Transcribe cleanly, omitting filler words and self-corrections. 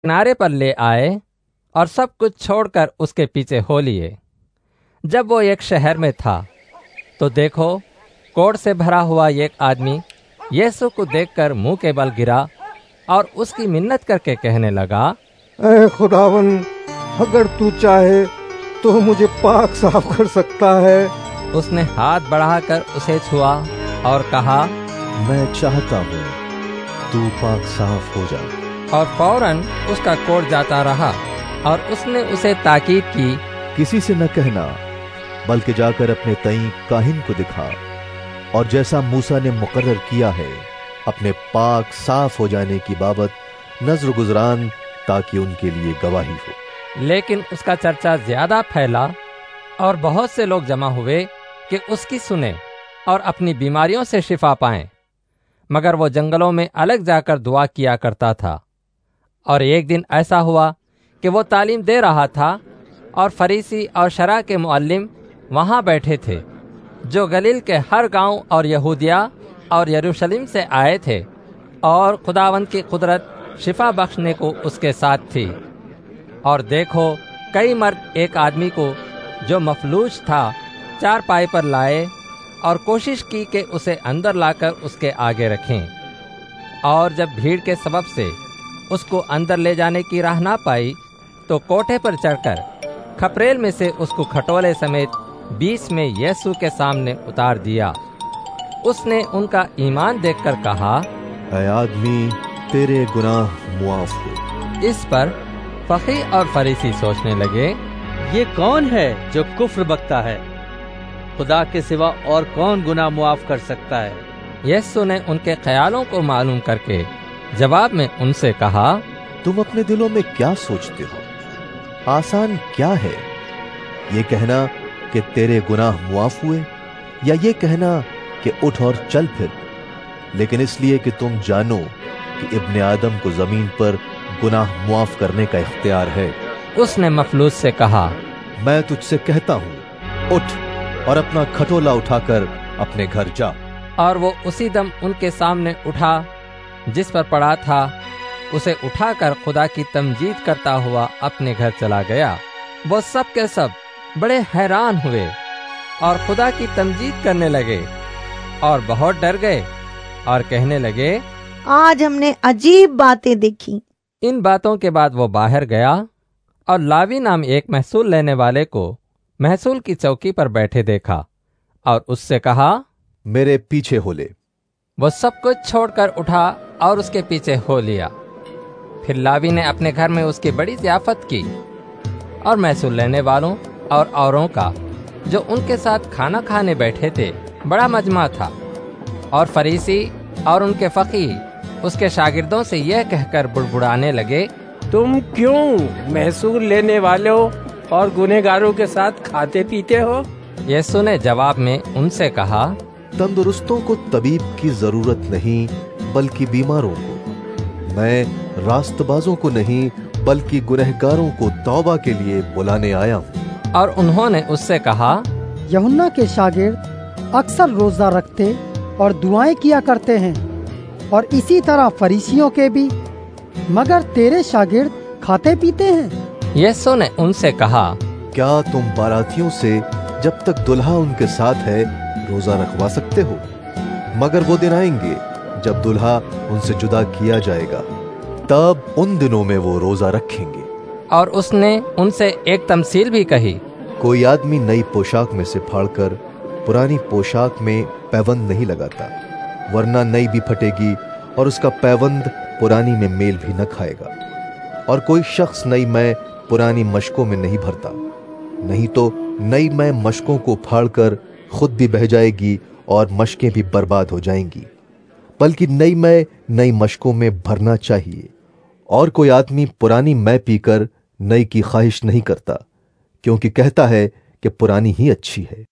کنارے پر لے آئے اور سب کچھ چھوڑ کر اس کے پیچھے ہو لیے۔ جب وہ ایک شہر میں تھا تو دیکھو، کوڑ سے بھرا ہوا ایک آدمی یسوع کو دیکھ کر منہ کے بل گرا اور اس کی منت کر کے کہنے لگا، اے خداوند، اگر تو چاہے تو مجھے پاک صاف کر سکتا ہے۔ اس نے ہاتھ بڑھا کر اسے چھوا اور کہا، میں چاہتا ہوں، تو پاک صاف ہو جا۔ اور فوراً اس کا کوڑ جاتا رہا۔ اور اس نے اسے تاکید کی، کسی سے نہ کہنا، بلکہ جا کر اپنے تئیں کاہن کو دکھا، اور جیسا موسیٰ نے مقرر کیا ہے اپنے پاک صاف ہو جانے کی بابت نذر گزران، تاکہ ان کے لیے گواہی ہو۔ لیکن اس کا چرچا زیادہ پھیلا اور بہت سے لوگ جمع ہوئے کہ اس کی سنیں اور اپنی بیماریوں سے شفا پائیں، مگر وہ جنگلوں میں الگ جا کر دعا کیا کرتا تھا۔ اور ایک دن ایسا ہوا کہ وہ تعلیم دے رہا تھا اور فریسی اور شرع کے معلم وہاں بیٹھے تھے، جو گلیل کے ہر گاؤں اور یہودیہ اور یروشلم سے آئے تھے، اور خداوند کی قدرت شفا بخشنے کو اس کے ساتھ تھی۔ اور دیکھو، کئی مرد ایک آدمی کو جو مفلوج تھا چارپائی پر لائے اور کوشش کی کہ اسے اندر لا کر اس کے آگے رکھیں۔ اور جب بھیڑ کے سبب سے اس کو اندر لے جانے کی راہ نہ پائی تو کوٹھے پر چڑھ کر کھپریل میں سے اس کو کھٹولے سمیت بیچ میں یسوع کے سامنے اتار دیا۔ اس نے ان کا ایمان دیکھ کر کہا، اے آدمی، تیرے گناہ معاف ہو۔ اس پر فقیہ اور فریسی سوچنے لگے، یہ کون ہے جو کفر بکتا ہے؟ خدا کے سوا اور کون گناہ معاف کر سکتا ہے؟ یسوع نے ان کے خیالوں کو معلوم کر کے جواب میں ان سے کہا، تم اپنے دلوں میں کیا سوچتے ہو؟ آسان کیا ہے، یہ کہنا کہ تیرے گناہ معاف ہوئے، یا یہ کہنا کہ اٹھ اور چل پھر؟ لیکن اس لیے کہ تم جانو کہ ابن آدم کو زمین پر گناہ معاف کرنے کا اختیار ہے۔ اس نے مفلوج سے کہا، میں تجھ سے کہتا ہوں، اٹھ اور اپنا کھٹولا اٹھا کر اپنے گھر جا۔ اور وہ اسی دم ان کے سامنے اٹھا، جس پر پڑا تھا، اسے اٹھا کر خدا کی تمجید کرتا ہوا اپنے گھر چلا گیا۔ وہ سب کے سب بڑے حیران ہوئے اور خدا کی تمجید کرنے لگے اور بہت ڈر گئے اور کہنے لگے، آج ہم نے عجیب باتیں دیکھی۔ ان باتوں کے بعد وہ باہر گیا اور لاوی نام ایک محصول لینے والے کو محصول کی چوکی پر بیٹھے دیکھا اور اس سے کہا، میرے پیچھے ہو لے۔ وہ سب کچھ چھوڑ کر اٹھا اور اس کے پیچھے ہو لیا۔ پھر لاوی نے اپنے گھر میں اس کی بڑی ضیافت کی، اور محصول لینے والوں اور اوروں کا جو ان کے ساتھ کھانا کھانے بیٹھے تھے بڑا مجمع تھا۔ اور فریسی اور ان کے فقیہ اس کے شاگردوں سے یہ کہہ کر بڑبڑانے لگے، تم کیوں محصول لینے والوں اور گنہگاروں کے ساتھ کھاتے پیتے ہو؟ یسوع نے جواب میں ان سے کہا، تندرستوں کو طبیب کی ضرورت نہیں بلکہ بیماروں کو۔ میں راست بازوں کو نہیں بلکہ گنہگاروں کو توبہ کے لیے بلانے آیا ہوں۔ اور انہوں نے اس سے کہا، یوحنا کے شاگرد اکثر روزہ رکھتے اور دعائیں کیا کرتے ہیں، اور اسی طرح فریسیوں کے بھی، مگر تیرے شاگرد کھاتے پیتے ہیں۔ یسوع نے ان سے کہا، کیا تم باراتیوں سے جب تک دلہا ان کے ساتھ ہے روزہ رکھوا سکتے ہو؟ مگر وہ دن آئیں گے جب دلہا ان سے جدا کیا جائے گا، تب ان دنوں میں وہ روزہ رکھیں گے۔ اور اس نے ان سے ایک تمثیل بھی کہی، کوئی آدمی نئی پوشاک میں سے پھاڑ کر پرانی پوشاک میں پیوند نہیں لگاتا، ورنہ نئی بھی پھٹے گی اور اس کا پیوند پرانی میں میل بھی نہ کھائے گا۔ اور کوئی شخص نئی میں پرانی مشکوں میں نہیں بھرتا، نہیں تو نئی میں مشکوں کو پھاڑ کر خود بھی بہہ جائے گی اور مشکیں بھی برباد ہو جائیں گی، بلکہ نئی میں نئی مشکوں میں بھرنا چاہیے۔ اور کوئی آدمی پرانی میں پی کر نئی کی خواہش نہیں کرتا، کیونکہ کہتا ہے کہ پرانی ہی اچھی ہے۔